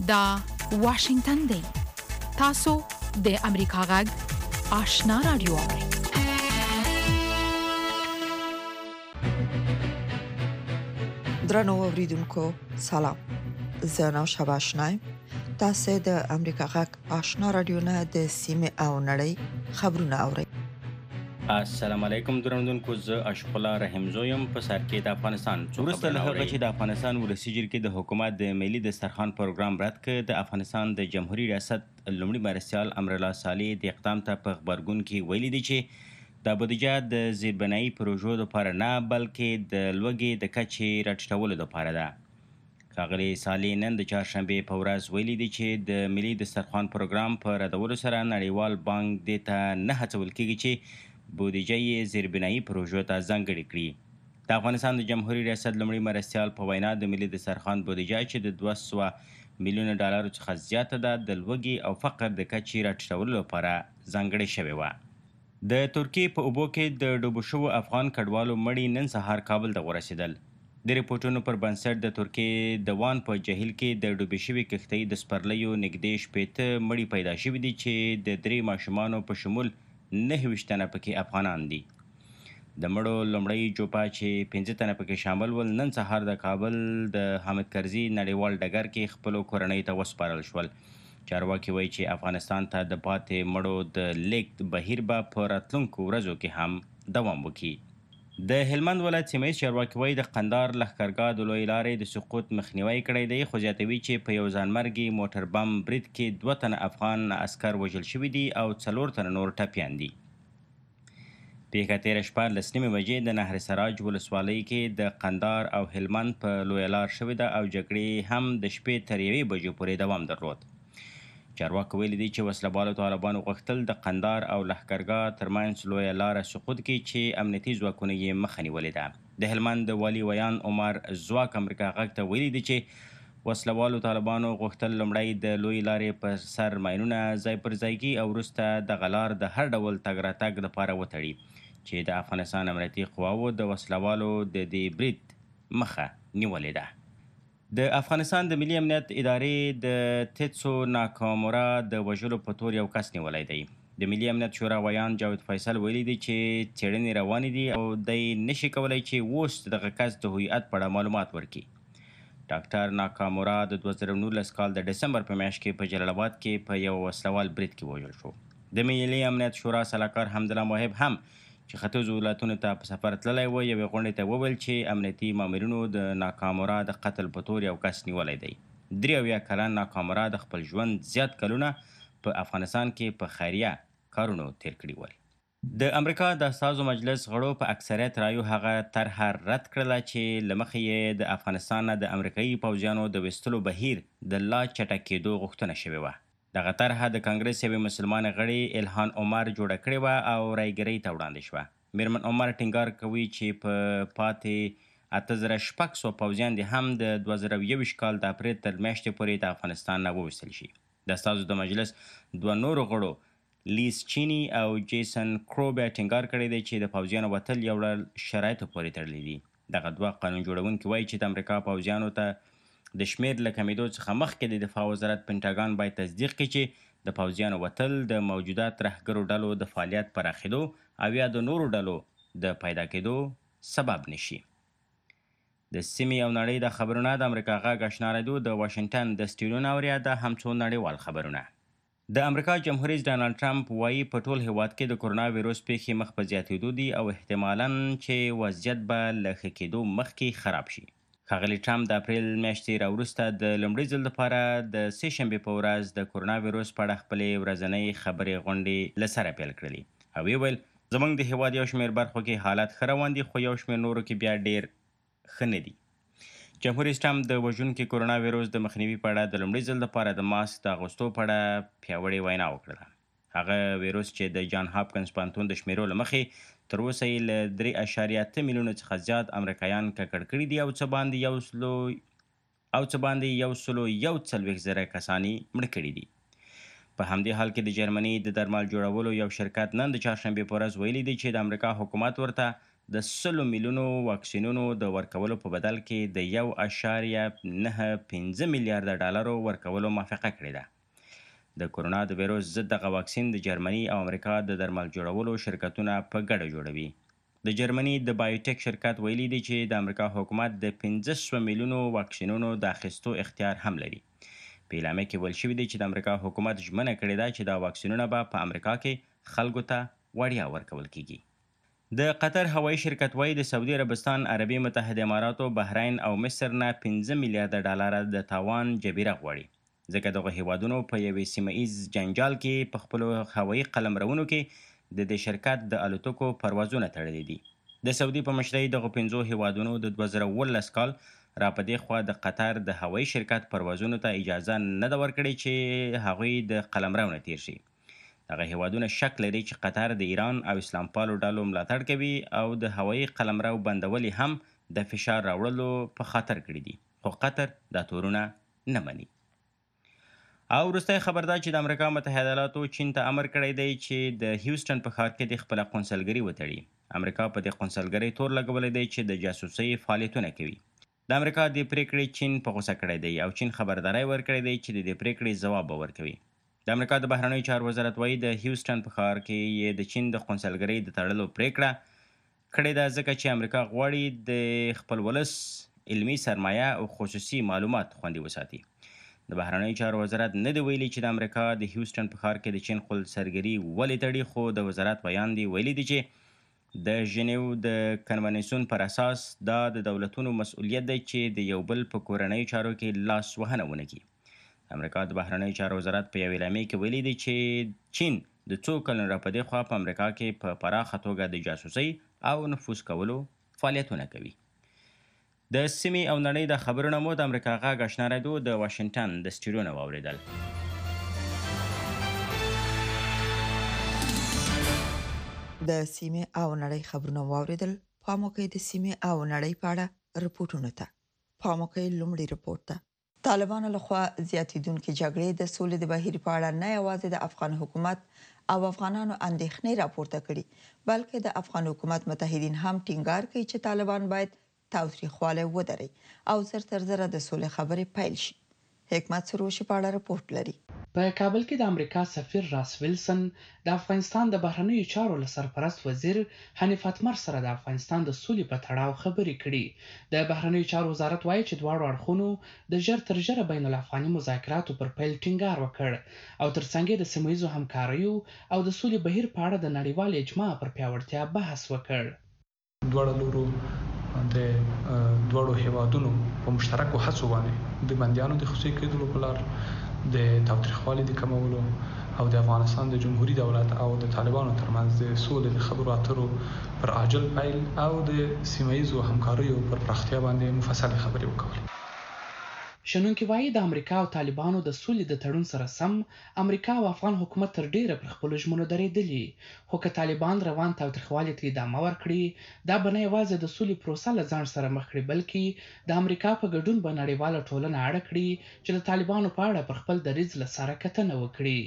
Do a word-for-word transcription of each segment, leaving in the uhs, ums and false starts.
دا واشنگتن دی. تاسو د امریکا غږ آشنا رادیو اورئ. درنو اوریدونکو سلام. زه نو شباشنایم. تاسو د امریکا غږ آشنا رادیو نه د سیمه او نړۍ خبرونه اورئ. السلام علیکم درنوونکو، زه اشرف الله رحیم زویم په سر کې د افغانستان وروسته له هغه چې د افغانستان ولسي جرګې د حکومت د ملي دسترخوان پروګرام رد کړ، د افغانستان د جمهوریت ریاست لومړي مرستیال امرالله صالح د اقدام ته په خبرګون کې ویلي دی چې د بودیجه د زیربنایي پروژو لپاره نه بلکې د لوږې د کچې راټیټولو لپاره ده. ښاغلي صالح نن د چهارشنبې په ورځ ویلي دی چې د ملي دسترخوان پروګرام په ردولو سره نړیوال بانک دې ته نه هڅول کېږي چې بودیجه یې زیربنایي پروژو ته ځانګړې کړي. د افغانستان د جمهوریت ریاست لومړي مرستیال په وینا د ملي دسترخوان بودیجه چې د دوه سوه میلیونه ډالرو څخه زیاته ده د لوږې او فقر د کچې راټیټولو لپاره ځانګړې شوې وه. د ترکیې په اوبو کې د ډوبو شوو افغان کډوالو مړي نن سهار کابل ته ورسېدل. د ریپورټونو پر بنسټ د ترکیې د وان په جهیل کې د ډوبې شوې کښتۍ د سپرلیو نږدې شپېته مړي پیدا شوي دي چې د درې ماشومانو په شمول نهه ویشت تنه پکې افغانان دي. د مړو لومړی جوپه چې پنځه تنه پکې شامل ول نن سهار د کابل د حامد کرزي نړیوال ډګر کې خپلو کورنۍ ته وسپارل شول. چارواکي وایي چې افغانستان ته د پاتې مړو د لیږد بهیر به په راتلونکو ورځو کې هم دوام وکړي. د هلمند ولایت سیمه ییز چارواکي وایي د قندهار لښکرګاه د لویې لارې د سقوط مخنیوی کړی دی، خو زیاتوي چې په یو ځانمرګي موټر بم برید کې دوه تنه افغان عسکر وژل شوي دي او څلور تنه نور ټپیان دي. پیښه تېره شپه لس نیمې بجې د نهر سراج ولسوالۍ کې د قندهار او هلمند په لویه لار شوې ده او جګړې هم د شپې تر یوې بجې پورې دوام درلود. چارواکو ویلي دي چې وسلهبالو طالبانو غوښتل د قندهار او لښکرګاه ترمنځ لویه لاره سقوط کړي چې امنیتي ځواکونو یې مخه نیولې ده. د هلمند د والي ویان عمر ځواک امریکا غږ ته ویلي دي چې وسلهبالو طالبانو غوښتل لومړی د لویې لارې پر سر ماینونه ځای پر ځای کړي او وروسته دغه لار د هر ډول تګ راتګ لپاره وتړي چې د افغانستان امنیتي قواوو د وسلهوالو د دې برید مخه نیولې ده. د افغانستان د ملي امنیت ادارې د تیتسو ناکامورا د وژلو په تور یو کس نیولی دی. د ملي امنیت شورا ویان جاوید فیصل ویلي دی چې څېړنې روانې دي او دی نشي کولی چې اوس دغه کس د هویت په اړه معلومات ورکړي. ډاکټر ناکامورا د دوه زره نولس کال د ډسمبر په میاشت کې په جلال آباد کې په یو وسلوال برید کې وژل شو. د ملي امنیت شورا سلاکار حمدالله موحب هم چې ختیځو ولایتونو ته په سفر تللی و یوې غونډې ته وویل چې امنیتي مامورینو د ناکامورا د قتل په تور یو کس نیولی دی. درې اویا کلن ناکامورا د خپل ژوند زیات کلونه په افغانستان کې په خیریه کارونو تیر کړي ول. د امریکا د استازو مجلس غړو په اکثریت رایو هغه طرحه رد کړله چې له مخې یې د افغانستان نه د امریکایي پوځیانو د ویستلو بهیر د لا چټک کېدو غوښتنه شوې وه. دغه طرحه د کانګرس یوې مسلمانې غړې الهان عمر جوړه کړې وه او رایګرۍ ته وړاندې شوه. میرمن عمر ټینګار کوي چې په پاتې اته زره شپږ سوه پوځیان دې هم د دوه زره یوویشت کال د اپریل تر میاشتې پورې د افغانستان نه وویستل شي. د استازو د مجلس دوه نورو غړو لیس چینی او جیسن کرو بیا ټینګار کړی دی چې د پوځیانو وتل یو ډول شرایطو پورې تړلي دي. دغه دوه قانون جوړونکي وایي چې د امریکا پوځیانو ته د شمیر له کمیدو څخه مخکې د دفاع وزارت پنټاګان باید تصدیق کړي چې د پوځیانو وتل د موجوده ترهګرو ډلو د فعالیت پراخېدو او یا د نورو ډلو د پیدا کېدو سبب نشي. د سیمې او نړۍ د خبرونه د امریکا غږ آشنا رادیو د واشنګټن د سټوډیو نه اوریا د همڅو نړیوال خبرونه. د امریکا جمهور رئیس ډانلډ ټرمپ وایي په ټول هیواد کې د کرونا ویروس پیښې مخ په زیاتېدو دي او احتمالاً چې وضعیت به له ښه کېدو مخکې خراب شي. ښاغلي ټرمپ د اپریل میاشتې راوروسته د لومړي ځل لپاره د سې شنبې په ورځ د کرونا ویروس په اړه خپلې ورځنۍ خبرې غونډې له سره پیل کړلې او ویې ویل زموږ د هیواد یو شمېر برخو کې حالات ښه روان دي خو یو شمېر نورو کې بیا ډېر ښه نه دي. جمهور رئیس ټرمپ د وژونکي کرونا ویروس د مخنیوي په اړه د لومړي ځل لپاره د ماسک د اغوستو په اړه پیاوړې وینا وکړله. هغه ویروس چې د جان هاپکنز پوهنتون د شمیرو له مخې تر اوسه یې له درې اعشاریه اته میلیونه څخه زیات امریکایان ککړ کړي دي او څه باندې یو سلو او څه باندې یو سلو یو څلوېښت زره کسان یې مړه کړي دي. په همدې حال کې د جرمني د درمل جوړولو یو شرکت نن د چهارشنبې په ورځ ویلي دی چې د امریکا حکومت ورته د سلو میلیونو واکسینونو د ورکولو په بدل کې د یو اشاریه نه پنځه میلیارده ډالرو ورکولو موافقه کړې ده. د کورونا د ویروس ضد دغه واکسین د جرمني او امریکا د درمل جوړولو شرکتونه په ګډه جوړوي. د جرمني د بایوټیک شرکت ویلي دی چې د امریکا حکومت د پنځه سوه میلیونو واکسینونو د اخیستو اختیار هم لري. په اعلامیه کې ویل شوي دی چې د امریکا حکومت ژمنه کړې ده چې دا واکسینونه به په امریکا کې خلکو ته وړیا ورکول کیږي. د قطر هوایي شرکت وايي د سعودي عربستان، عربي متحده اماراتو، بحرین او مصر نه پنځه میلیارده ډالره د تاوان جبیره غواړي، ځکه دغه هیوادونو په یوې سیمه ایز جنجال کې په خپلو هوایي قلمرونو کې د دې شرکت د الوتکو پروازونه تړلي دي. د سعودي په مشرۍ دغو پنځو هیوادونو د دوه زره اوولس کال را په دې خوا د قطر د هوایي شرکت پروازونو ته اجازه نه ده ورکړې چې هغوی د قلمرو نه تیر شي. دغه هیوادونه شک لري چې قطر د ایران او اسلام پالو ډلو ملاتړ کوي او د هوایي قلمرو بندول هم د فشار راوړلو په خاطر کړي دي، خو قطر دا تورونه نه مني. او وروستی خبر دا چې د امریکا متحده ایالاتو چین ته امر کړی دی چې د هیوسټن په ښار کې د خپله قونسلګري وتړي. امریکا په دې قونسلګرۍ تور لګولی دی چې د جاسوسۍ فعالیتونه کوي. د امریکا د پریکړې چین په غوسه کړی دی او چین خبرداری ورکړی دی چې د دې پریکړې ځواب به ورکوي. د امریکا د بهرنیو چارو وزارت وایي د هیوسټن په ښار کې یې د چین د قونسلګرۍ د تړلو پریکړه کړې ده، ځکه چې امریکا غواړي د خپل ولس علمي سرمایه او خصوصي معلومات خوندي وساتي. د بهرنیو چارو وزارت نه دی ویلي چې د امریکا د هیوسټن په ښار کې د چین قونسلګري ولې تړي، خو د وزارت بیان دی ویلي دی چې د ژنیو د کنونسیون پر اساس دا د دولتونو مسؤلیت دی چې د یو بل په کورنیو چارو کې لاس وهنه ونه کړي. امریکا د بهرنیو چارو وزارت په یو اعلامیه کې ویلي دی چې چین د څو کلونو را په دې خوا په امریکا کې په پراخه توګه د جاسوسۍ او نفوذ کولو فعالیتونه کوي. د سیمې او نړۍ د خبرونه مو د امریکا غږ آشنا راډیو د واشنګټن د سټوډیو نه واورېدل. د سیمې او نړۍ خبرونه واورېدل. پام وکړئ د سیمې او نړۍ په اړه رپورټونو ته. پام وکړئ لومړی رپورټ ته. طالبانو لخوا زیاتېدونکې جګړې د سولې د بهیر په اړه نه یوازې د افغان حکومت او افغانانو اندېښنې راپورته کړي، بلکې د افغان حکومت متحدین هم ټینګار کوي چې طالبان باید تاوتریخوالی ودري او زر تر زره د سولې خبرې پیل شي. حکمت سروش په اړه رپورټ لري. په کابل کې د امریکا سفیر راس ویلسن د افغانستان د بهرنیو چارو له سرپرست وزیر حنیف اتمر سره د افغانستان د سولې په تړاو خبرې کړي. د بهرنیو چارو وزارت وایي چې دواړو اړخونو د ژر تر ژره بین الافغاني مذاکراتو پر پیل ټینګار وکړ او ترڅنګ یې د سیمه ییزو همکاریو او د سولې بهیر په اړه د نړیوال اجماع پر پیاوړتیا بحث وکړ. دواړه لورو د دواړو هیوادونو په مشترکو هڅو باندې د بندیانو د خصوصي کېدلو په لار، د تاوتریخوالي د کمولو او د افغانستان د جمهوریت دولت او د طالبانو ترمنځ د سولې د خبرو اترو پر عاجل پیل او د سیمه ییزو همکاریو پر پراختیا باندې مفصل خبرې وکړې. شنونکي وایي د امریکا او طالبانو د سولې د تړون سره سم امریکا او افغان حکومت تر ډیره پر خپلو ژمنو درېدلي، خو که طالبان روان تاوتریخوالي ته ادامه ورکړي، دا به نه یوازې د سولې پروسه له ځان سره مخ کړي، بلکې د امریکا په ګډون به نړیواله ټولنه اړه کړي چې د طالبانو په اړه پر خپل دریځ له سره کتنه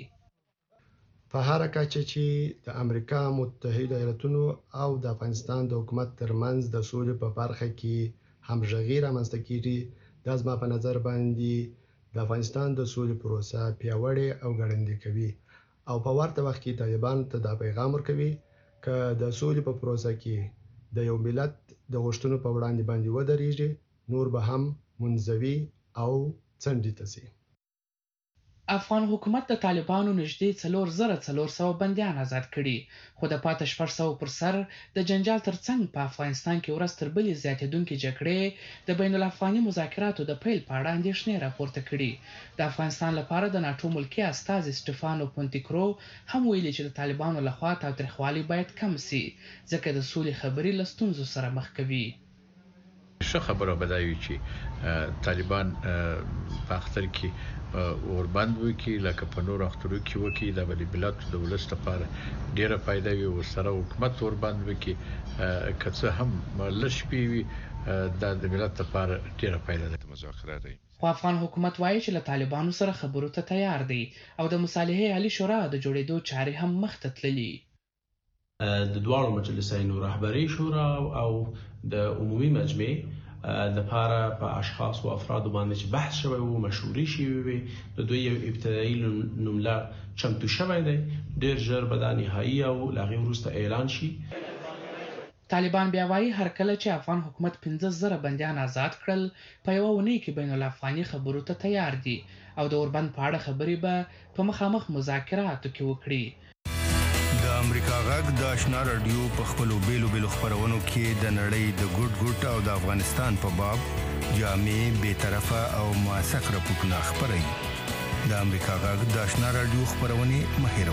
وکړي. په هر کچه چې د امریکا متحده ایالاتونو او د افغانستان د حکومت ترمنځ د سولې په برخه کې همغږي رامنځته کیږي، دا زما په نظر باندې د افغانستان د سولې پروسه پیاوړې او ګړندۍ کوي او په ورته وخت کې طالبان ته دا پیغام ورکوي چې د سولې په پروسه کې د یو ملت د غوښتنو په وړاندې باندې ودرېږي، نور به هم منزوي او څنډې ته شي. افغان حکومت د طالبانو نږدې څلور زره څلور سوه بندیان آزاد کړي، خو د پاته شپږ سوه پر سر د جنجال ترڅنګ په افغانستان کې ورځ تر بلې زیاتېدونکې جګړې د بین الافغاني مذاکراتو د پیل په اړه اندېښنې راپورته کړي. د افغانستان لپاره د ناټو ملکي استازي سټیفانو پونتیکرو هم ویلي چې د طالبانو لخوا تاوتریخوالی باید کم سي، ځکه د سولې خبرې له ستونزو سره مخ کوي. ښه خبره به دا وي چې طالبان په اختر کې اوربند وکړي، لکه په نورو اخترو کې وکړي، د بلې ملت د ولس لپاره ډېره فایده وي. ورسره حکومت اوربند وکړي، که څه هم لږ شپې وي، دا د ملت لپاره ډېره فایده ده. مذاکره دی. خو افغان حکومت وایي چې له طالبانو سره خبرو ته تیار دی او د مصالحې عالی شورا د جوړېدو چارې هم مخ ته تللي. د دواړو مجلسینو رهبري شورا او د عمومي مجمع د پاره په اشخاص او افراد باندې چې بحث شوی وو مشورې شوی وي د دوی یو ابتدایي نوملړ چمتو شوی دی ډیر ژر به دا نهایي او له هغې وروسته اعلان شي. طالبان بیا وایي هر کله چې افغان حکومت پنځه زره بندیان آزاد کړل په یوه اونۍ کې بین الافغاني خبرو ته تیار دي او د اوربند په اړه خبرې به په مخامخ مذاکراتو کې وکړي. د امریکا غږ د آشنا رادیو په خپلو بیلو بیلو خپرونو کې د نړۍ د ګوټ ګوټ او د افغانستان په باب جامع بې طرفه او موثق راپورټونه خپروي. د امریکا غږ د آشنا رادیو خپرونې مه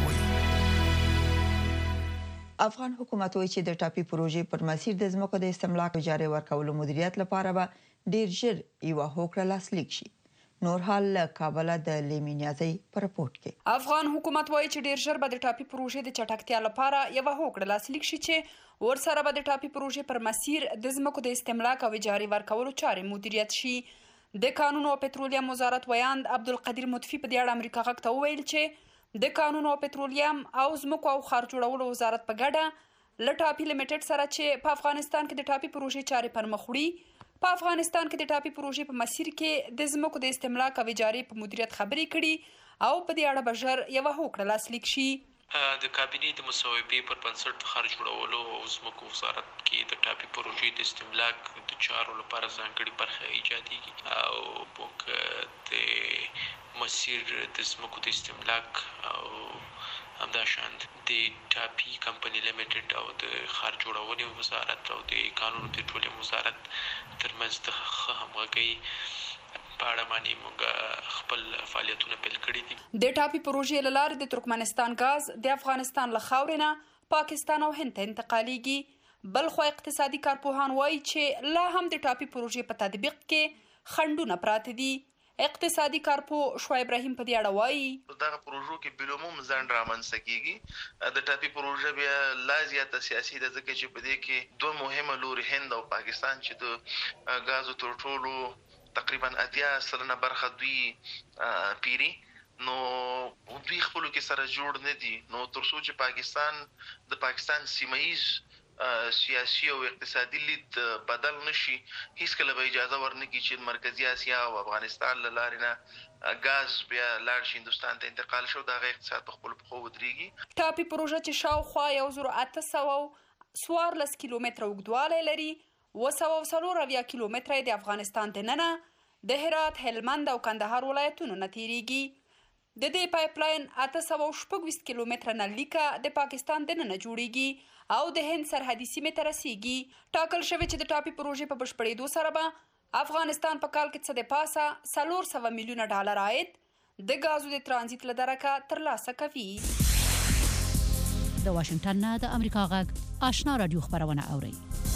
هېروئ. افغان حکومت وایي چې د ټاپي پروژې پر مسیر د ځمکو د استملاک اجارې ورکولو مدیریت لپاره به ډیر ژر یوه هوکړه لاسلیک شي. نور حال له کابل د لیمینیازي پر رپورت کې افغان حکومت وایي چې ډیر ژر به د ټاپي پروژې د چټکتیا لپاره یوه هوکړه لاسلیک شي چې ورسره به د ټاپي پروژې پر مسیر د ځمکو د استملاک او اجارې ورکولو چارې مدیریت شي. د قانون او پټرولیم وزارت ویاند عبدالقدیر مطفی په دې اړه امریکا غږ ته وویل چې د قانون او پټرولیم او ځمکو او ښار جوړولو وزارت په ګډه له ټاپي لیمیټډ سره چې په افغانستان کې د ټاپي پروژې چارې پر مخ وړي په افغانستان کې د ټاپي پروژې په مسیر کې د ځمکو د استملاک او اجارې په مدیریت خبرې کړي او په دې اړه به ژر یوه هوکړه لاسلیک شي. د کابینې د مصوبې پر بنسټ د ښار جوړولو او ځمکو وزارت کې د ټاپي پروژې د استملاک د چارو لپاره ځانګړې برخه ایجادېږي او موږ د مسیر د ځمکو د استملاک او همداشان د ټاپي کمپنۍ لیمیټډ او د ښار جوړونې وزارت او د قانون او پټرولیم وزارت ترمنځ د ښه همغږۍ په اړه باندې موږ خپل فعالیتونه پیل کړي دي. د ټاپي پروژې له لارې د ترکمنستان غاز د افغانستان له خاورې نه پاکستان او هند ته انتقالیږي. بلخو اقتصادي کارپوهان وایي چې لا هم د ټاپي پروژې په تطبیق کې خنډونه پراته دي. اقتصادي کارپو شعیب ابراهیم په دې اړه وایي دغه پروژو کې بلوموم ځان رامنځته کیږي. د ټاپي پروژه بیا لا زیاته سیاسي ده ځکه چې په دې کې دوه مهمه لوري هند او پاکستان چې د غازو تر ټولو تقریبا اتیا سلنه برخه دوی پیری نو دوی خپلو کې سره جوړ نه دي. نو تر څو چې پاکستان د پاکستان سیمایي سیاسي او اقتصادي لید بدل نشي هیڅکله به اجازه ورنکړي چې مرکزی اسیا او افغانستان له لارې نه غاز بیا لاړ شي هندوستان ته انتقال شو دغه اقتصاد په خپلو پښو ودرېږي. ټاپي پروژه چې شاوخوا یو زر اته سوه څوارلس کیلومتره اوږدوالی لري اوه سوه څلور اویا کیلومتره یې د افغانستان دننه د هرات هلمند او کندهار ولایتونو نه تیریږي. د دې پایپ لاین اته سوه شپږ ویشت کیلومتره نه لیکه د پاکستان دننه جوړیږي او د هند سرحدي سیمې ته رسیږي. ټاکل شوی چې د ټاپي پروژې په بشپړېدو سره به افغانستان په کال کې څه د پاسه څلور سوه میلیونه ډالر عاید د غازو د ترانزیت له درکه ترلاسه کوي. د واشنگټن نه د امریکا غږ آشنا رادیو خبرونه اوري.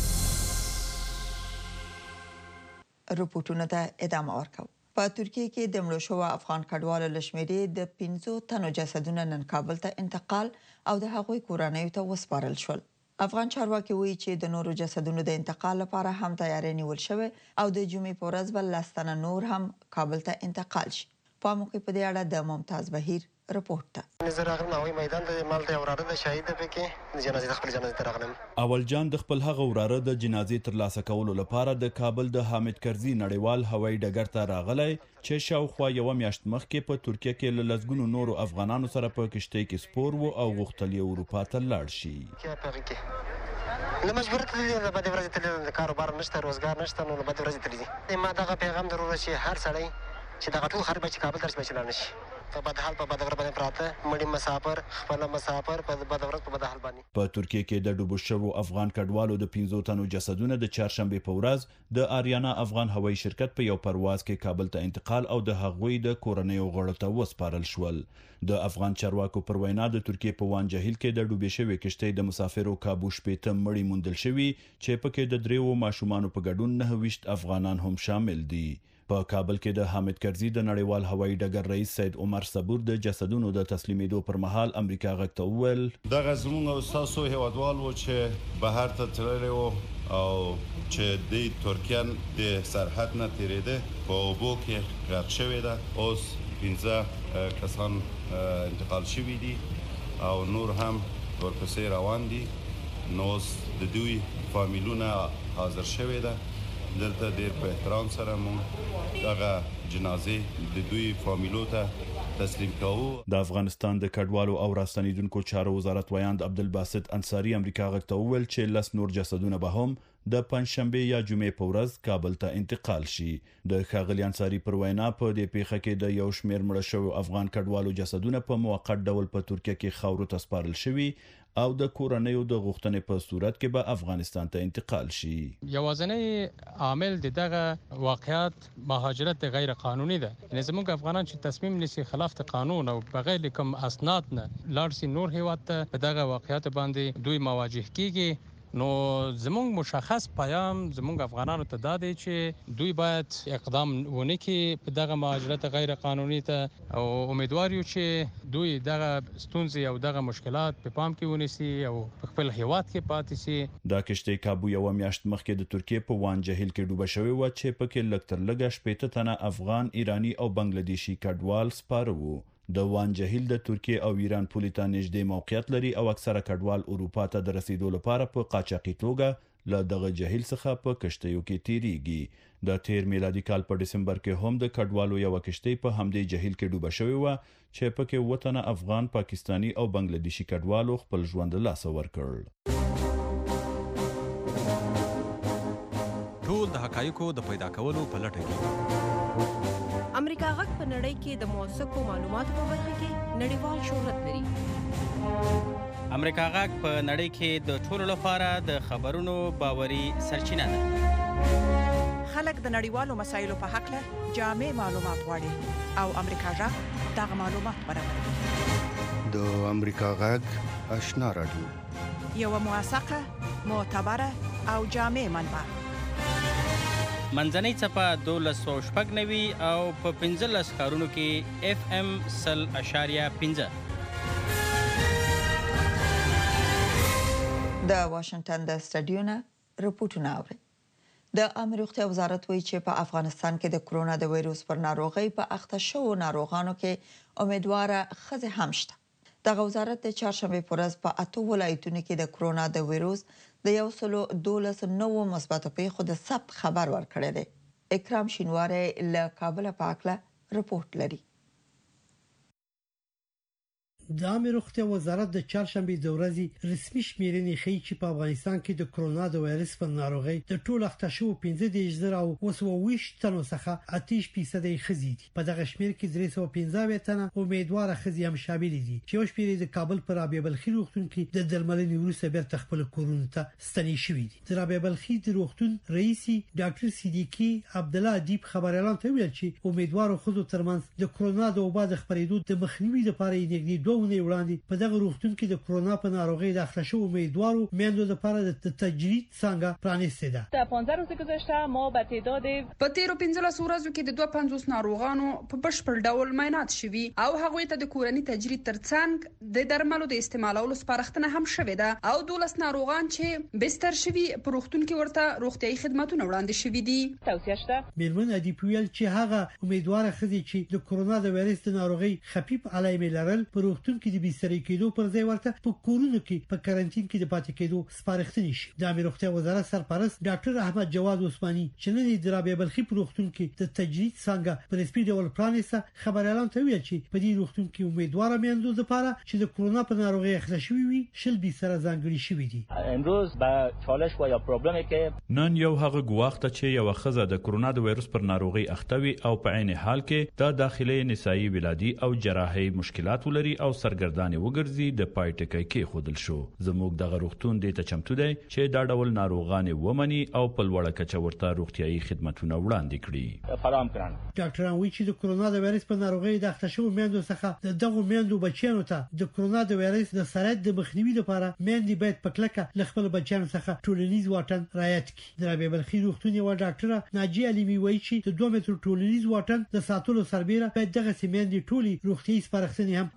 رپورټونه ته ادامه ورکوي. په ترکیه کې د مړو شوو افغان کډوالو له شمېرې د پنځو تنو جسدونه نن کابل ته انتقال او د هغوی کورنیو ته وسپارل شول. افغان چارواکي وایي چې د نورو جسدونو د انتقال لپاره هم تیاری نیول شوی او د جمعې په ورځ به لس تنه نور هم کابل ته انتقال شي. په موقع په دې اړه د ممتاز بهیر رپورت ته نظر راغلم نوې میدان د مال ته وراره د شهید پکې د جنازې خپل جنازې ته راغلم. اول جان د خپل هغه وراره د جنازې ترلاسه کولو لپاره د کابل د حامد کرزي نړیوال هوایي ډګر ته راغلی چې شاوخوا یوه میاشت مخکې په ترکیه کې له لسګونو نورو افغانانو سره په کشتۍ کې سپور و او غوښتل یې اروپا ته لاړ شي. له مجبوریت تللی د بدې ورځې تللی د کاروبار نشته روزګار نشته نو له بدې ورځې تللی ما دغه پیغام درلوده چې هر سړی چې دغه ټول خلک به چې کابل ته رسي لاړ نه شي په بد حال په بد غره باندې پراته مړي مسافر خپل مسافر په بد ورځ په بد حال باندې. په ترکیه کې د ډوبو شوو افغان کډوالو د پنځو تنو جسدونه د چهارشنبه په ورځ د آریانا افغان هوایي شرکت په یو پرواز کې کابل ته انتقال او د هغوی د کورنیو غړو ته وسپارل شول. د افغان چارواکو پر وینا د ترکیه په وان جهیل کې د ډوبې شوې کشتۍ د مسافرو کابو شپېته مړي موندل شوي چې پکې د دریو ماشومانو په ګډون نهه ویشت افغانان هم شامل دي. په کابل کې د حامد کرزي د نړیوال هوایي ډګر رئیس سید عمر صبور د جسدونو د تسلیمېدو پر مهال امریکا غږ ته وویل دغه زموږ او ستاسو هیوادوال و چې بهر ته تللی و او چې د ترکیان د سرحد نه تېرېده په اوبو کې غرق شوې ده. اوس پنځه کسان انتقال شوي دي او نور هم ورپسې روان دي. نو د دوی فامیلونه حاضر شوي ده دلته ډیر په احترام سره مونږ دغه جنازې د دوی فامیلو ته تسلیم کوو. د افغانستان د کډوالو او راستنیدونکو چارو وزارت ویاند عبدالباسط انصاری امریکا غږ ته وویل چې لس نور جسدونه به هم د پنځشنبه یا جمعې په ورځ کابل ته انتقال شي. د ښاغلي انصاری پر وینا په دې پیښه کې د یو شمېر مړه شویو افغان کډوالو جسدونه په موقت ډول په ترکیه کې خاورو ته سپارل شوي او د کورنیو د غوښتنې په صورت کې به افغانستان ته انتقال شي. یوازینی عامل د دغه واقعیت مهاجرت غیر قانوني ده. یعنی زموږ افغانان چې تصمیم نیسي خلاف قانون او بغیر کوم اسناد نه لاړ شي نور هیواد ته په دغه واقعیت باندې دوی مواجه کیږي. نو زموږ مشخص پیام زموږ افغانانو ته دا دی چې دوی باید اقدام ونه کړي په دغه مهاجرت غیر قانوني ته او امیدوار یو چې دوی دغه ستونزې او دغه مشکلات په پام کې ونیسي او په خپل هیواد کې پاتې شي. دا کشته کابو یو میاشت مخکې د ترکیه په وان جهیل کې ډوبه شوې و چې پکې لږ تر لږه شپږ تنه افغان، ایرانی او بنگلاديشي کډوال سپاره وو. د وان جهیل د ترکیه او ایران پولې ته نږدې موقعیت لري او اکثره کډوال اروپا ته د رسیدو لپاره په قاچاقي توګه له دغه جهیل څخه په کشتیو کې تیریږي. د تیر میلادي کال په دسمبر کې هم د کډوالو یو کشتۍ په همدې جهیل کې ډوبه شوې و چې پکې وطن افغان، پاکستانی او بنگلاديشي کډوالو خپل ژوند له لاسه ورکړ. ټول د حقایقو د پیدا کولو په لټه کې امریکا غږ په نړۍ کې د موثقو معلوماتو په برخه کې نړیوال شهرت لري. امریکا غږ په نړۍ کې د ټولو لپاره د خبرونو باوري سرچینه ده. خلک د نړیوالو مسایلو په حق له جامع معلومات غواړي او امریکا غږ دغه معلومات برابروي. د امریکا غږ آشنا رادیو یو موثقه، معتبره او جامع منبع. منځنۍ څپه دولس سوه شپږ نوي او په پنځلس ښارونو کې اف ام سل اشاریه پنځه. د واشنگټن د سټډیو نه رپورټونه اوري. د امر روغتیا وزارت وایي چې په افغانستان کې د کرونا د وایروس پر ناروغۍ په اخته شوو ناروغانو کې امیدواره ښځې هم شته. دغه وزارت د چهارشنبه په ورځ په اته ولایتونو کې د کرونا د وایروس د یو سلو دولس نوو مثبتو پیښو د ثبت خبر ورکړی دی. اکرام شینواری له کابل پاکله رپورټ لري. د عامه روغتیا وزارت د چهارشنبه د ورځې رسمي شمیرنې ښیي چې په افغانستان کې د کرونا د وایرس پر ناروغۍ د ټول اخته شوو پنځه دېرش زره او اووه سوه ویشت تنو څخه اتیا فیصد یې ښځې دي. په دغه شمیر کې درې سوه پنځه اویا تنه امیدواره ښځې هم شامل دي چې یو شمېر د کابل پر رابعه بلخي روغتون کې د درملنې وروسته بیرته خپل کورونو ته ستنې شوي دي. د رابعه بلخي د روغتون رئیس ډاکټر صدیقي عبدالله ادیب خبريالانو ته ویل چې امیدوارو ښځو ترمنځ د کرونا د وبا د خپرېدو د مخنیوي لپاره یې نږدې دوه ونې وړاندې په دغه روغتون کې د کرونا په ناروغۍ د اخته شوو امیدوارو میندو لپاره د تجرید څنګه پرانیسته ده. در پانزده روز گذشته ما به تعداد په تیرو پنځلس ورځو کې د دوه پنځوس ناروغانو په بشپړ ډول معاینات شوي او هغوی ته د کورني تجرید ترڅنګ د درملو د استعمالولو سپارښتنه هم شوې ده او دولس ناروغان چې بستر شوي په روغتون کې ورته روغتيایي خدماتونه وړاندې شوي دي. توصیه شته میرمن ادیب ویل چې هغه امیدواره ښځې چې د کرونا د وایرس د ناروغۍ خفیف علایمې لرل په روغتون کې د بستر کېدو پر ځای ورته په کورونو کې په کارانتین کې د پاتې کېدو سپارښتنې شي. د امیر روغتیا وزارت سرپرست ډاکټر احمد جواد عثماني چې نن د رابعه بلخي په روغتون کې د تجرید څنګه په رسمي ډول پرانیسته خبريالانو ته ویل چې په دې روغتون کې امیدواره میندو لپاره چې د کرونا په ناروغۍ اخته شوي وي شل بي سره ځانګړي شوي دي. امروز با چالش و یا پرابلمی که نن یو هغه ګواښ چې یو ښځه د کرونا د وایروس پر ناروغۍ اخته وي او په عین حال کې د داخلي نسایي ولادي او جراحي مشکلات ولري او سرګرداني وګرځي د پای ټکی کې خودل شو. زموږ د غروختون د ته چمتو دی چې دا ډول ناروغان ومني او په لوړه کچه ورته روغتيایي خدماتونه وړاندې کړي. فراهم کړي. ډاکټران وایي چې د کرونا د وایرس په ناروغۍ د اخته شوو میندو څخه د دغه میندو بچیانو ته د کرونا د وایرس د سرایت د مخنیوي لپاره میندې باید په کلکه خپل بچیانو څخه ټولنیز واټن رعایت کړي. د رابعه بلخي روغتون یو ډاکټره ناجیه علیمی وایي چې د دوه متر ټولنیز واټن د ساتلو سربېره باید دغه سیمندې ټولي روغتيایي سپارښتنې هم په جدي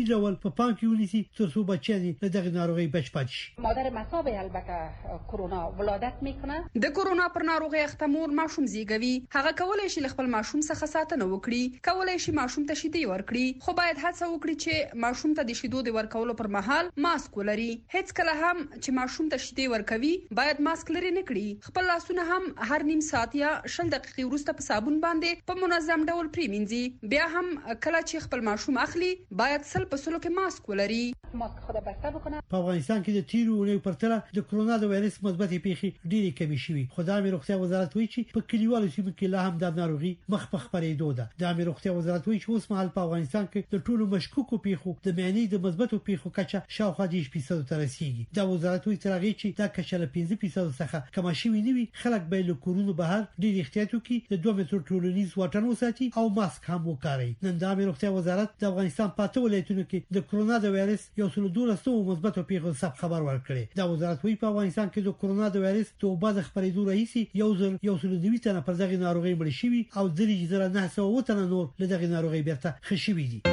ذهني ډول په پام کې ونیسي ترڅو بچیان له دغه ناروغي بچ پاتې شي. مادر مصابه البته کرونا ولادت میکنه. د کرونا پر ناروغي اختمور ماشوم زیږوي. هغه کولای شي خپل ماشوم څخه ساتنه وکړي، کولای شي ماشوم ته شیدې ورکړي، خو باید هڅه وکړي چې ماشوم ته د شیدو د ورکولو پر مهال ماسک ولري. هیڅ کله هم چې ماشوم ته شیدې ورکوي باید ماسک لري نه کړي. خپل لاسونه هم هر نیم ساعت یا شل دقیقې وروسته په صابون باندې په منظم ډول پریمنځي. بیا هم کله چې خپل ماشوم اخلي باید سل په سلو کې ماسک ولري. ماسک خود بسته بکنه. په افغانستان کې د تیرو اونیو پرتله د کرونا د وایرس مثبتې پیښې ډېرې کمې شوې. خو د عامه روغتیا وزارت وایي چې په کلیوالو سیمو کې لا هم د ناروغي مخ په خپرېدو ده. د عامه روغتیا وزارت وایي چې اوس مهال په افغانستان کې د ټولو مشکوکو پیښو د معنی د مثبتو پیښو کچه شاوخوا د فیصد ته رسیدي. دا وزارت وایي تر هغه چې دا کچه له پنځه فیصد څخه کم شوې نه وي، خلک به له کورونو بهر ډېر احتیاط وکړي، د دوه متر ټولنیز واټن وساتي او ماسک هم وکاروي. نن د عامه روغتیا وزارت د افغانستان په اته ولایتونو کې د کرونا د وایرس یو سل دولسو مثبتو پیښو ثبت خبر ورکړي. دا وزارت وایي په افغانستان کې د کرونا د وایرس د وبا د خپرېدو رئیسي یو زر یو سل دوه تنه پر دغه ناروغي مړ شوي او درې زره نه سوه تنه نور له دغه ناروغي بیرته ښه شوي دي.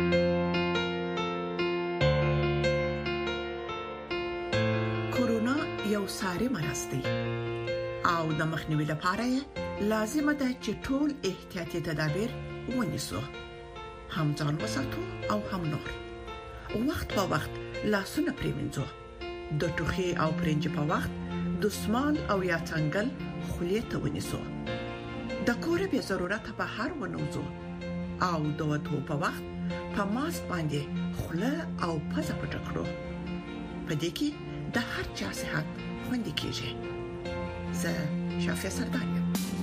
کرونا یو ساري مرض دی او د مخنیوي لپاره لازم ده چې ټول احتیاطي تدابیر ونیسو، هم ځان وساتو او هم نور. وخت په وخت لاسونه پریمنځو، د ټوخي او پرنج په وخت دستمال او یا څنګل خولې ته ونیسو، د کور به ضرورت په هر ونوزو او د وټو په وخت په ماسک باندې خوله او پزه پټ کړو. په دې کې د هر چا صحت خوندي کیږي. زه شافیه سردانیم.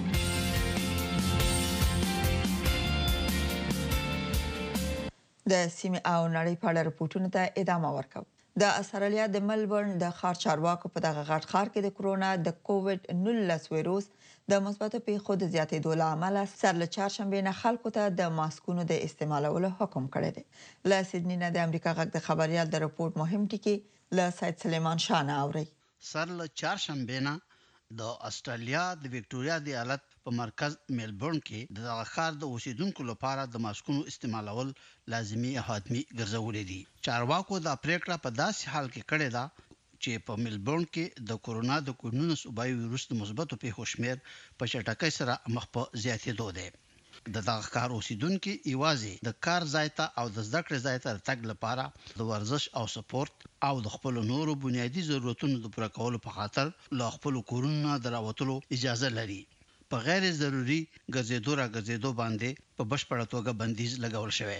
د سیمه او نړۍ په اړه رپورټونو ته ادامه ورکوم. د استرالیا د ملبورن د ښار چارواکو په دغه غټ ښار کې د کرونا د کووډ نولس وایروس د مثبتو پیښو د زیاتېدو له امله سر له چهارشنبې نه خلکو ته د ماسکونو د استعمالولو حکم کړی دی. له سیدني نه د امریکا غږ د خبريال د رپورټ مهم ټکي له سید سلیمان شاه نه اوري. سر له چهارشنبې نه د استرالیا د وکټوريا د ایالت په مرکز ملبورن کې د دغه ښار د اوسیدونکو لپاره د ماسکونو استعمالول لازمي او حتمي ګرځولې دي. چارواکو دا پریکړه په داسې حال کې کړې ده چې په ملبورن کې د کرونا د کووډ نولس وبای ویروس د مثبتو پیښو شمیر په چټکۍ سره مخ په زیاتېدو دی. د دغه ښار اوسیدونکو ایوازي د کار ځای ته او د زده کړې ځای ته تګ لپاره د ورزش او سپورت او د خپل نورو بنیادی ضرورتونو د پوره کولو په خاطر له خپل کورونو دراوتلو اجازه لري. په غیر ضروري ګرځېدو را ګرځېدو باندې په بشپړه توګه بندیز لګول شوی.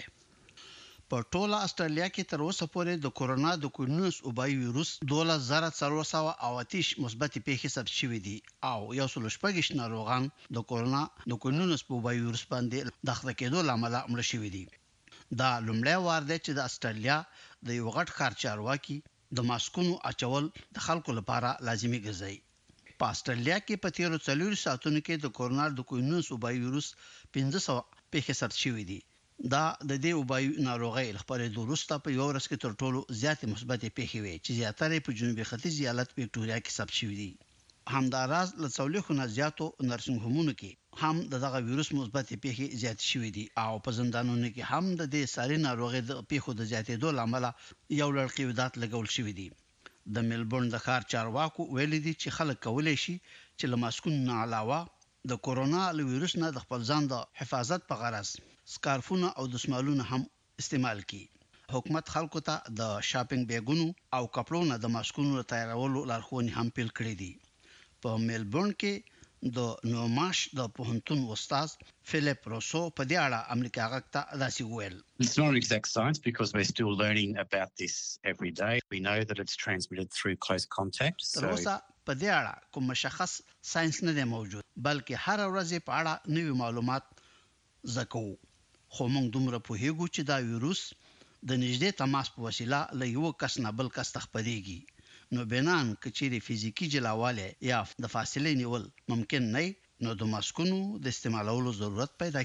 په ټوله استرالیا کې تر اوسه پورې د کرونا د کووډ نولس وبای ویروس دوه زره څلور سوه او اتیش مثبت پیښې ثبت شوې دي او یو سل شپږ ناروغان د کرونا د کووډ نولس وبای ویروس باندې د اخته کېدو لامل مړ شوي دي. دا لومړی وار دی چې د استرالیا د یو غټ ښار چارواکي د ماسکونو اچول د خلکو لپاره لازمي ګرځي. په استرالیا کې په تیرو څلور ساعتونو کې د کرونا د کووډ نولس وبای ویروس پنځه سوه پیښې ثبت شوې دي. دا د دې وبای ناروغي خبرې وروسته په یو ورځ کې تر ټولو زیاتې مثبت پیښې وي چې زیاتره په جنوبي ختیځ ایالت وکټوريا کې ثبت شوې دي. همداراز له څولېخو نه زیاتو نرسنګ هومونو کې هم دغه ویروس مثبت پیښې زیات شوې دي او په زندانونو کې هم د دې ساري ناروغي د پیښو د زیاتېدو لامل یو لړ قیودات لګول شوې دي. د ملبورن د ښار چارواکو ویلي دي چې خلک کولای شي چې له ماسکونو نه علاوه د کرونا ویروس نه د خپل ځان د حفاظت په غرض سکارفونه او دسمالونه هم استعمال کړي. حکومت خلکو ته د شاپینګ بیګونو او کپړو د ماسکونو تیارولو لارښوونې هم پیل کړې دي. په ملبورن کې د نوماش د پوهنتون استاد فلیپ روسو په دې اړه امریکا غږ ته داسې وویل. It's not exact science because we're still learning about this every day. We know that it's transmitted through close contact. تر اوسه په دې اړه کوم مشخص ساينس نه دی موجود بلکې هر ورځ په اړه نوي معلومات زکو. خو موږ دومره پوهیږو چې دا ویروس د نږدې تماس په وسیله له یو کس نه بل کس ته خپرېږي. نو بنان کچېری فزیکی جلاواله یا د فاصلې نیول ممکن نه نو د ماسکونو د استعمالولو ضرورت پیدا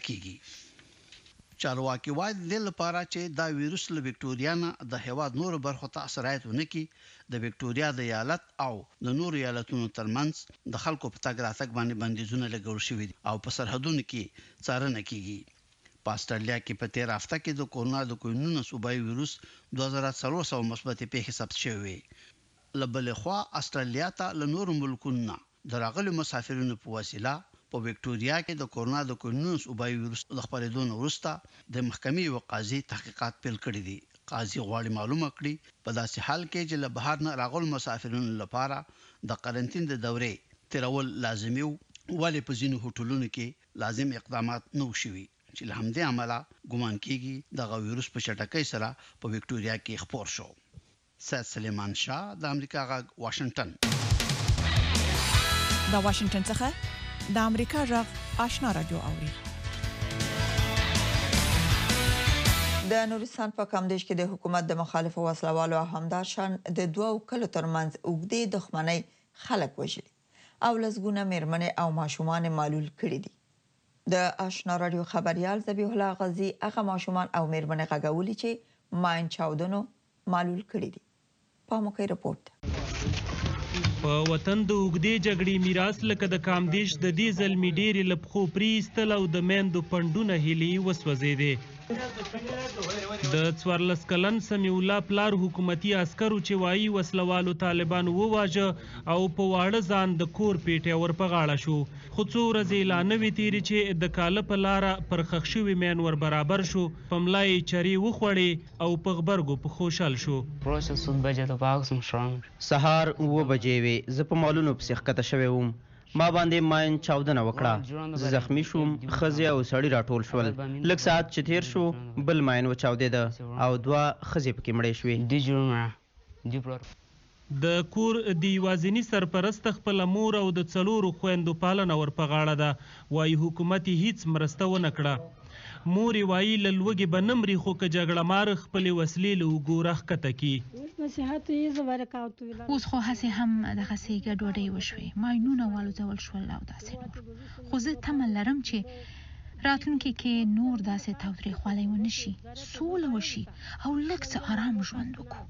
کیږي. چارواکي وايي د لپاره چې دا ویروس له وکټوريا نه د هواد نور برخو ته اثرات ونکړي د وکټوريا د ایالت او د نور ایالتونو ترمنځ د خلکو په تګ راتګ باندې بندیزونه لګول شوي دي او په سرحدونو کې څارنه کیږي. په استرالیا کې په تیر هفته کې د کورونا د کوینونو صوبایي وایروس دوه زره څلور سوه مثبت پیښې ثبت شوې لبل خو استرالیا ته له نورو ملکونو د راغلي مسافرینو په وسیله په وکټوريا کې د کورونا د کوینونو صوبایي وایروس د خپرېدو وروسته د محکمې او قاضي تحقیقات پیل کړي دي قاضي غواړي معلومه کړي په داسې حال کې چې له بهر نه راغلو مسافرینو لپاره د قرنټین د دورې تیرول لازمي ولې په ځینو هوټلونو کې لازم اقدامات نه وشوي چې له همدې عمله ګومان کیږي د وایروس په چټکۍ سره په وکټوريا کې خپور شو سید سلیمان شاه د امریکا غږ واشنگټن د واشنگټن څخه د امریکا غږ آشنا رادیو اوري د نورستان په کمدیش کې د حکومت د مخالفو وسلوالو همدارشان د دوو کلو ترمنځ اوږدې دښمنۍ خلک وژلي او لسګونه مېرمنې او ماشومان معلول کړي دي د آشنا رادیو خبريال ذبیح الله غازی هغه ماشومان او مېرمنې غږولي چې ماین چاودنو معلول کړي دي په موقع رپورت په وطن د اوږدې جګړې میراث لکه د کامدیش د دې ځلمي ډېرې له پښو پریستل او د میندو پنډونه هیلې وسوځېدې د څوارلس کلن سمیع الله پلار حکومتي عسکرو چې وایي وسلوالو طالبانو وواژه او په واړه ځان د کور پیټه ور په غاړه شو خو څو ورځې لا نوې تیرې چې د کاله په لاره پر خښ شوي مین ور برابر شو په ملا یې چرې وخوړې او په غبرګو په خوشحال شو سهار اوه بجې وې زه په مالونو پسې ښکته شوی وم ما باندې ماین چاودنه وکړه زه زخمی شوم ښځې او سړي راټول شول لږ ساعت چې تیر شو بل ماین وچاودېده او دوه ښځې پکې مړې شوې د کور د یوازیني سرپرست خپل مور او د څلورو خويندو پالنه ور په غاړه ده وایي حکومت هیڅ مرسته ونه کړه مور وایي له لوږې به نه مري خو که جګړه مار خپلې وسلې له وګوره ښکته کړي اوس خو هسې هم دغسې ګډوډۍ وشوې ماینونه والوځول شول او داسې نور خو زه تمه لرم چې راتلونکي کې نور داسې تاوتریخوالی ونه شي سوله وشي او لږ څه آرام ژوند وکړو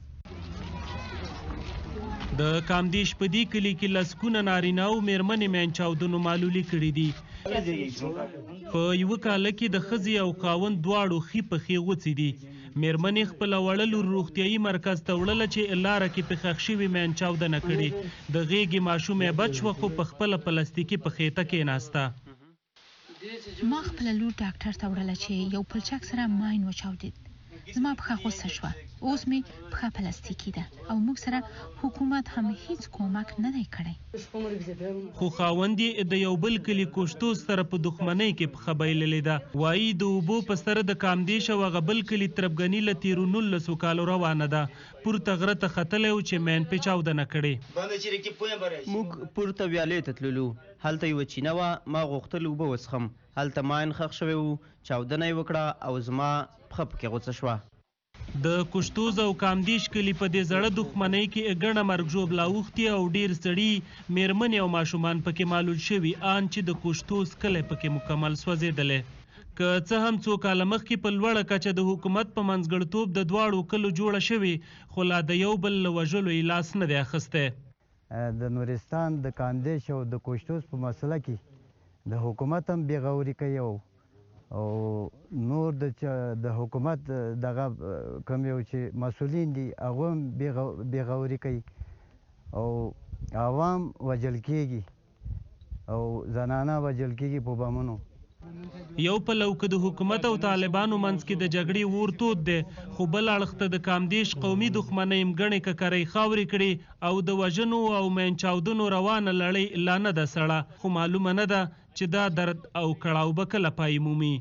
د کامدیش په دې کلي کې لسګونه نارینه او مېرمنې مین چاودنو معلولي کړي دي په یوه کاله کې د ښځې او خاوند دواړو ښي پښې غوڅې دي مېرمنې خپله وړه لور روغتیایي مرکز ته وړله چې لاره کې پې ښخ شوي مین چاودنه کړې د غېږې ماشوم یې بچ شوه خو په خپله پلاستیکي په خېټه کېناسته ما خپله لور ډاکټر ته وړله چې یو پلچک سره ماین وچاودېد زما پښه غوڅه شوه اوس مې پښه پلاستیکي ده او موږ سره حکومت هم هیڅ کومک نه دی کړی خو خاوند یې د یو بل کلي کوشتوز سره په دښمنۍ کې پښه بایللې ده وایي د اوبو په سره د کامدیش او هغه بل کلي تربګني له تېرو نولسو کالو روانه ده پورته غره ته ختلی و چې مین پې چاودنه کړې موږ پورته ویالې ته تللو هلته یوه چینه وه ما غوښتل اوبه وڅښم هلته ماین ښخ شوی و چاودنه یې وکړه او زما پښه پکې غوڅه شوه د کوشتوز او کامدیش کلي په دې زړه دښمنۍ کې ګڼه مرګ ژوبله اوښتې او ډېر سړي مېرمنې او ماشومان پکې معلول شوي ان چې د کوشتوز کلی پکې مکمل سوځېدلی که څه هم څو کاله مخکې په لوړه کچه د حکومت په منځګړتوب د دواړو کلو جوړه شوې خو لا د یو بل له وژلو یې لاس نه دی اخیستی د نورستان د کامدیش او د کوشتوز په مسله کې د حکومت هم بېغوري کوي او او نور د حکومت دغه کوم یو چې مسؤلین دي هغه هم بېغوري کوي او عوام وژل کېږي او زنانه وژل کېږي په بمونو یو پلو که د حکومت او طالبانو منځ کې د جګړې اور تود دی خو بل اړخ ته د کامدیش قومي دښمنۍ هم ګڼې ککرۍ خاورې کړي او د وژنو او مین چاودنو روانه لړۍ لا نه ده سړه خو معلومه نه ده چې دا درد او کړاو به کله پای مومي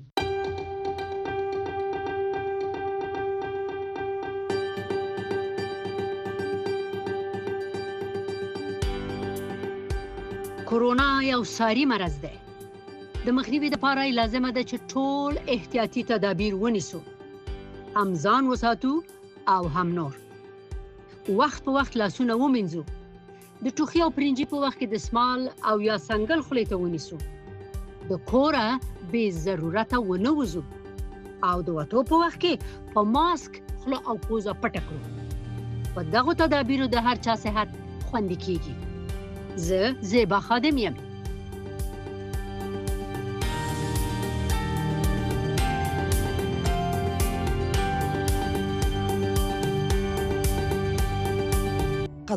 کورونا یو ساري مرض دی د مخنیوي لپاره لازمه ده چې ټول احتیاطي تدابیر ونیسو هم ځان وساتو او هم نور وخت په وخت لاسونه ومینځو د ټوخي او پرنجي په وخت کې دستمال او یا څنګل خولې ته ونیسو د کوره بې ضرورته ونه وځو او د وتو په وخت کې په ماسک خوله او پوزه پټه کړو په دغو تدابیرو د هر چا صحت خوندي کیږي زه زیبا خادم یم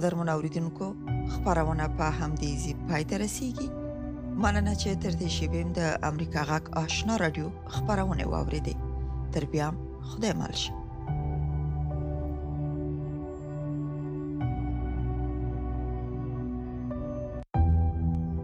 قدرمن اوریدونکو خبرونه په همدې ځای پای ته رسیږي. مننه چې تر دې شیبې د امریکا غږ آشنا رادیو خبرونه واوریدې. تر بیا خدای مل شه.